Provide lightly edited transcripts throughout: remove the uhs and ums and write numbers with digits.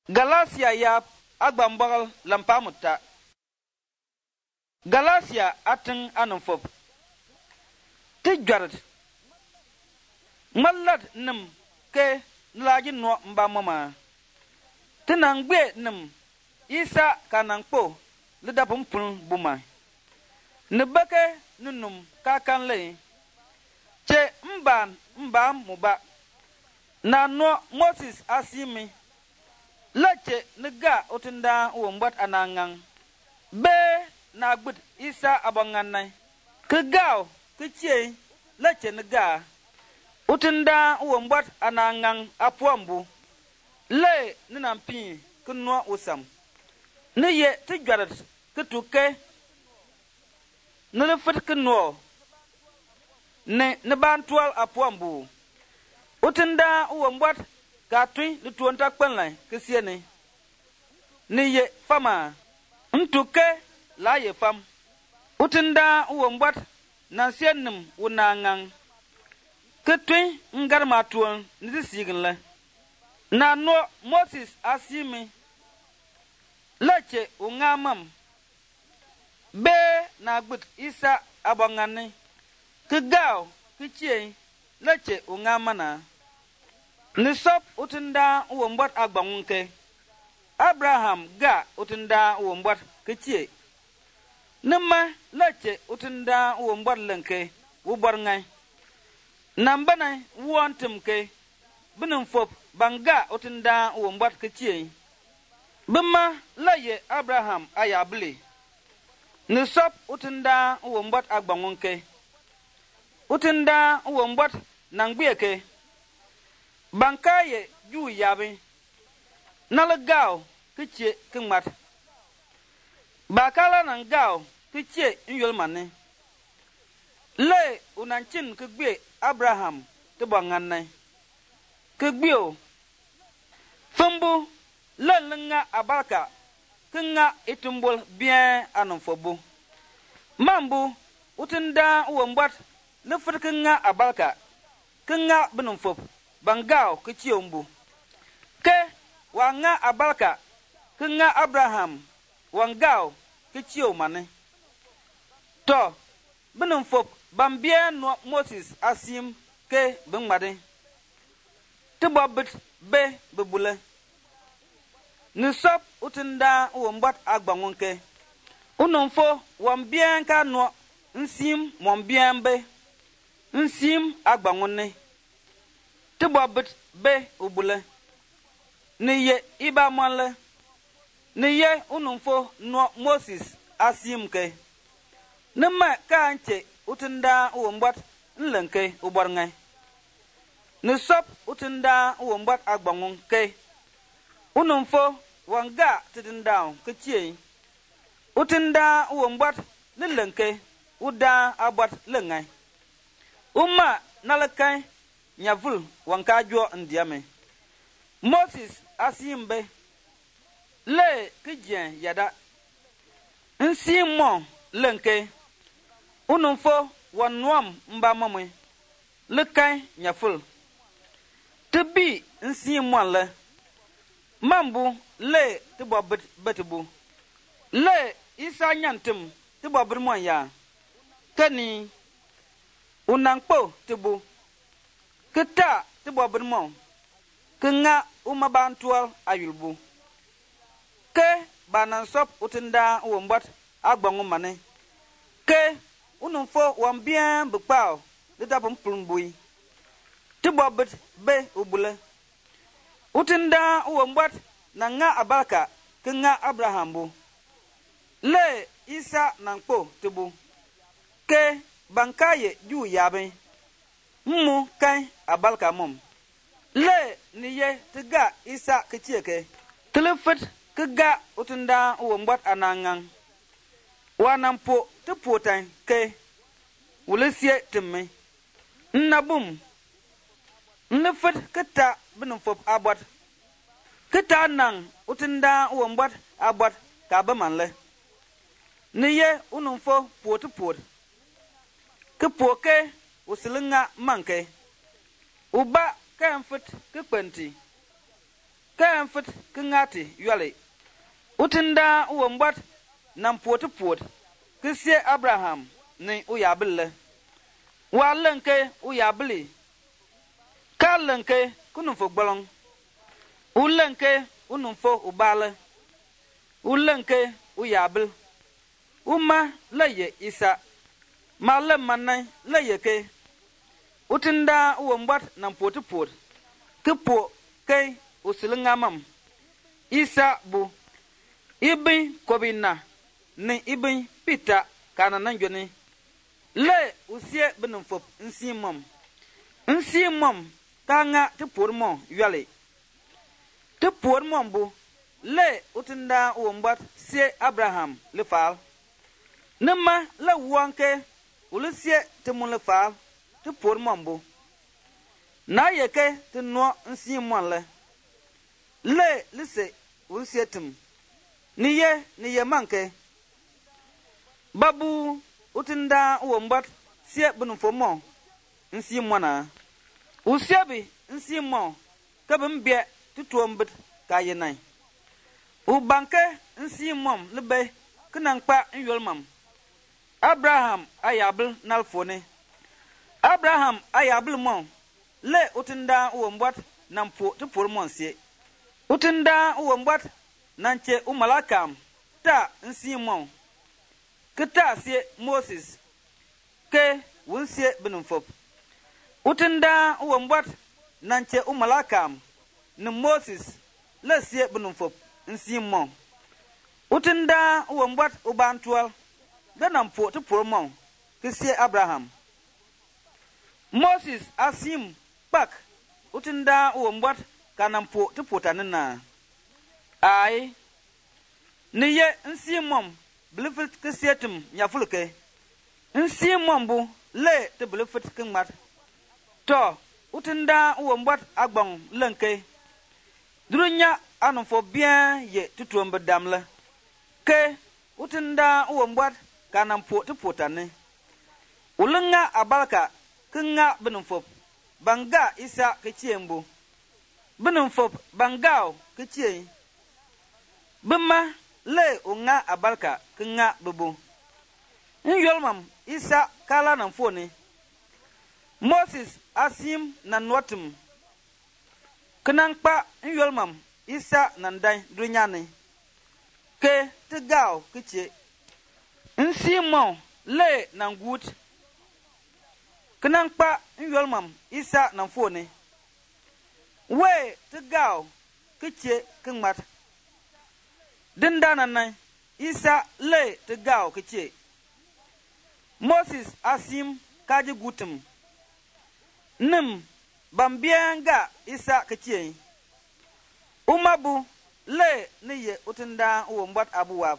Galatia ya agbambagal lampamuta. Galatia atin anumfop. Ti jwarat. Malad nim ke nlaji no mba mama. Ti nangbe nim isa kanangpo lidapum pun buma. Nibake nunum kakanle. Che mba muba. Na no Moses asimi. Lache niga utinda uwambat anangang. Be na gbut isa abanganay. Kagaw kiche lache niga. Utinda uwambat anangang apuambu. Le ninampi kunwa usam. Niye tijwarat kituke. Nilifit kunwa. Nibantual apuambu. Utinda uwambat katui lutuonta kwenlai kisiene. Niye fama. Ntuke la ye fam. Utinda uwambat nansienim unangang. Ketui ngarmatuan nizisiginle. Na no Moses asimi. Lache ungamam. Be na gbut isa abangane. Kagaw kichie lache ungamana. Nisop utinda uwambat agbangunke. Abraham ga utinda uwambat kichie. Nima lache utinda uwambat lenke ubar ngay. Nambana uwantimke. Binumfop banga utinda uwambat kichie. Bima laye Abraham ayabli. Nisop utinda uwambat agbangunke. Utinda uwambat nangbiyeke. Bankaye yu yabi. Nalagaw kiche kingmat. Bakala nangaw kiche nyolmane. Le unanchin kigbe Abraham tibangane. Kigbio. Fumbu le lenga abalka. Kinga itumbul bien anumfobu. Mambu utinda uwambat lefur kinga abalka. Kinga binumfob. Bangaw kichiombu. Ke wanga abalka. Kinga Abraham. Wangaw kichiomane. To. Binumfop. Bambien no Moses asim ke bingmade. Tibobit be bebule. Nisop utinda uwambat agbangunke. Unumfo wambien ka no nsim wambien be. Nsim agbangune. Tibobit be ubule. Niye iba manle. Niye unumfo no Moses asimke. Nima ka anche utinda uwambat nlenke ubarngay. Nisop utinda uwambat agbangunke. Unumfo wanga tidindaw kichie. Utinda uwambat nlenke uda abat lengay. Uma nalakay nyavul wankajo ndiame. Moses asimbe. Le kijien yada. Nsimon lenke. Unumfo wanuam mba mamwe. Lekay nyaful. Tibi nsimon le. Mambu le tibo betibu. Le isa nyantim tibo birmon ya. Kani unangpo tibu. Kita tibo birmon. Kinga umabantual ayulbu. Ke banansop utinda uwambat agbangumane. Ke unumfo wambien bukpaw lidapum pulmbui. Tibo bet be ubule. Utinda uwambat na nga abalka kinga Abrahambu. Le isa nangpo tibu. Ke bankaye yu yabe. Mmu kai abalka mum. Le niye tiga isa kichieke. Tilifit kiga utinda uwambat anangang. Wanampo tipotan ke. Ulisie timme. Nnabum. Nlifit kita binumfop abat. Kita nang utinda uwambat abat kabamanle. Niye unumfo pot. Kipoke usilinga manke. Uba kemfit kikwenti. ka mfit kingati yale utinda uwambat nam pot kisi Abraham ni uyabille walenke uyabili kalenke kunufo gbolong ulenke unufo ubale ulenke uyabil uma laye isa malem manai laye ke utinda uwambat nam pot kipo ke usilingamam isa bu ibin kobina ni ibin pita kana nanjoni le usie benumfop nsimom kanga te pormo yale te pormo bu le utinda uwambat sie Abraham le fal nema la wanke ulusie te mun le fal te pormo bu na yeke te no nsimon le lise usie tum niye manke babu utinda uwambat sie benumfomo nsimona usiebi nsimo kabembie tutuombit kayenai ubanke nsimom lebe kinankpa nyolmam Abraham ayabl nalfone Abraham ayabl mon le utinda uwambat nampo tupolmonsie utinda uwambat nanche umalakam ta nsimon kita sie Moses ke wunsie benumfop utinda uwambat nanche umalakam ni Moses le sie benumfop nsimon utinda uwambat ubantual ganampo tupolmon kisie Abraham Moses asim pak utinda uwambat kanampo tupotanina ai niye nsimom blifit kisietum nyafulke nsimom bu le te blifit kingmat to utinda uwambat agbong lenke durunya anufo bien ye tutuombe damle ke utinda uwambat kanampo tupotane ulunga abalka kinga benumfop banga isa kichiembu benumfop bangao kichie bima le unga abalka kinga bubu nyolmam isa kala namfone Moses asim nanwatum kinankpa nyolmam isa nandai dunyane ke tigao kichie nsimon le nangut kinankpa nyolmam isa namfone we tigao kichie kingmat dindana nai isa le tigao kichie Moses asim kaji gutum nim bambianga isa kichie umabu le niye utinda uwambat abuwab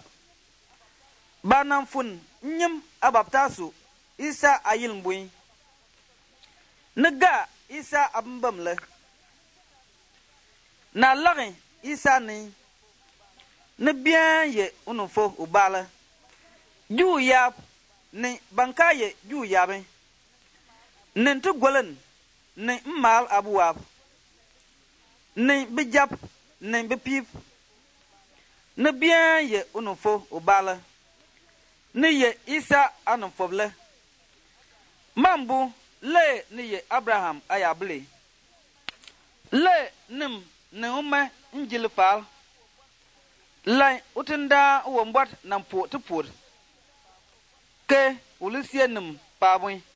banamfun nyim abaptasu isa ayilmbui niga isa abmbamle na lagi isa ni bien ye unufo ubala ju yab ni bankaye ju yabe nintu golen ni mmal abuwab ni bijap ni bipip ni bien ye unufo ubala ni ye isa anufovle mambu le ni ye Abraham ayable le nim ni ume njilfal lai utinda uwambat nampo tupur ke ulusie nim pabwe